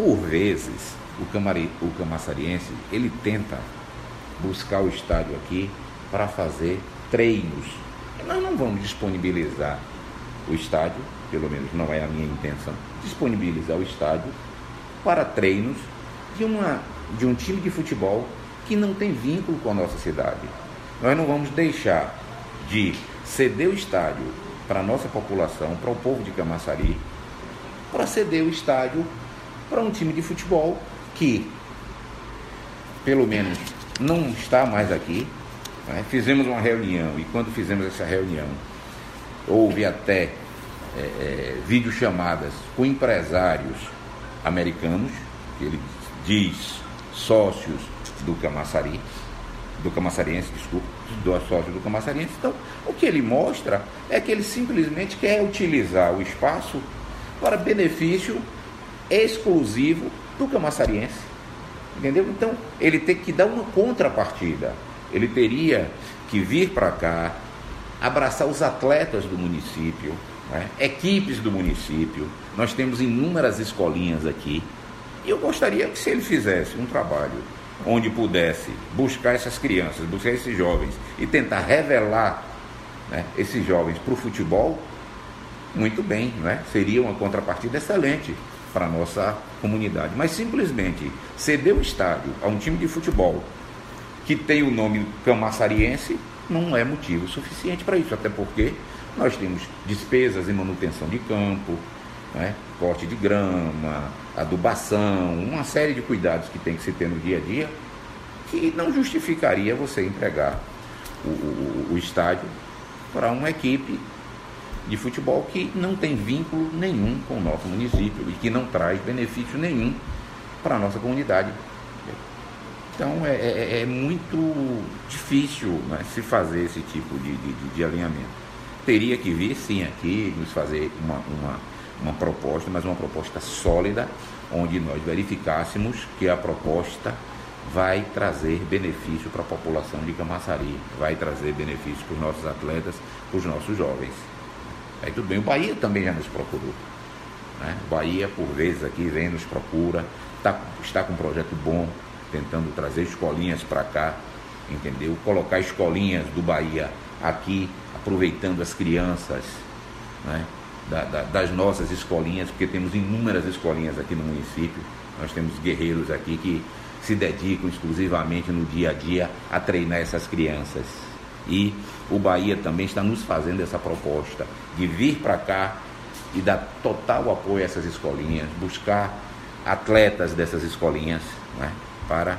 Por vezes, o camaçariense, ele tenta buscar o estádio aqui para fazer treinos. E nós não vamos disponibilizar o estádio, pelo menos não é a minha intenção, disponibilizar o estádio para treinos de um time de futebol que não tem vínculo com a nossa cidade. Nós não vamos deixar de ceder o estádio para a nossa população, para o povo de Camaçari, para ceder o estádio para um time de futebol que, pelo menos, não está mais aqui. Né? Fizemos uma reunião e quando fizemos essa reunião, houve até videochamadas com empresários americanos, que ele diz sócios do camaçariense, do sócio do camaçariense. Então, o que ele mostra é que ele simplesmente quer utilizar o espaço para benefício exclusivo do camaçariense, entendeu? Então, ele tem que dar uma contrapartida. Ele teria que vir para cá, abraçar os atletas do município, né? Equipes do município. Nós temos inúmeras escolinhas aqui. E eu gostaria que, se ele fizesse um trabalho onde pudesse buscar essas crianças, buscar esses jovens e tentar revelar, né, esses jovens para o futebol, muito bem, né? Seria uma contrapartida excelente para a nossa comunidade. Mas simplesmente ceder o estádio a um time de futebol que tem o nome camaçariense não é motivo suficiente para isso, até porque nós temos despesas em manutenção de campo, né, corte de grama, adubação, uma série de cuidados que tem que se ter no dia a dia, que não justificaria você entregar o estádio para uma equipe de futebol que não tem vínculo nenhum com o nosso município e que não traz benefício nenhum para a nossa comunidade. Então é muito difícil, né, se fazer esse tipo de alinhamento. Teria que vir sim aqui nos fazer uma proposta, mas uma proposta sólida, onde nós verificássemos que a proposta vai trazer benefício para a população de Camaçari, vai trazer benefício para os nossos atletas, para os nossos jovens. Aí tudo bem, o Bahia também já nos procurou, né? O Bahia, por vezes, aqui vem, nos procura, está com um projeto bom, tentando trazer escolinhas para cá, entendeu? Colocar escolinhas do Bahia aqui, aproveitando as crianças, né, das nossas escolinhas, porque temos inúmeras escolinhas aqui no município. Nós temos guerreiros aqui que se dedicam exclusivamente no dia a dia a treinar essas crianças. E o Bahia também está nos fazendo essa proposta de vir para cá e dar total apoio a essas escolinhas, buscar atletas dessas escolinhas, né, para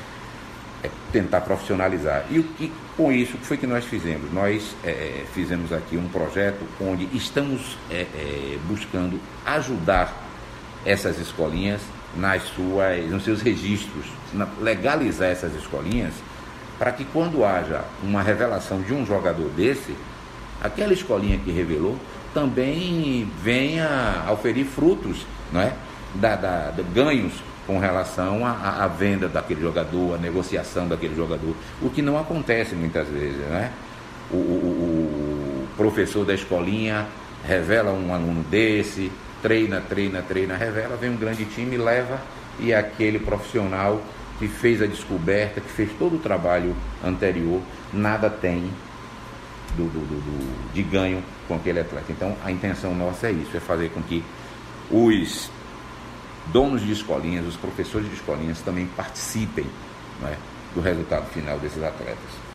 tentar profissionalizar. E com isso, o que foi que nós fizemos? Nós fizemos aqui um projeto onde estamos buscando ajudar essas escolinhas nos seus registros, legalizar essas escolinhas, para que quando haja uma revelação de um jogador desse, aquela escolinha que revelou também venha a oferir frutos, não é? Ganhos com relação à venda daquele jogador, à negociação daquele jogador, o que não acontece muitas vezes, né? O professor da escolinha revela um aluno desse, treina, revela, vem um grande time, leva, e aquele profissional que fez a descoberta, que fez todo o trabalho anterior, nada tem de ganho com aquele atleta. Então a intenção nossa é isso, é fazer com que os donos de escolinhas, os professores de escolinhas também participem, né, do resultado final desses atletas.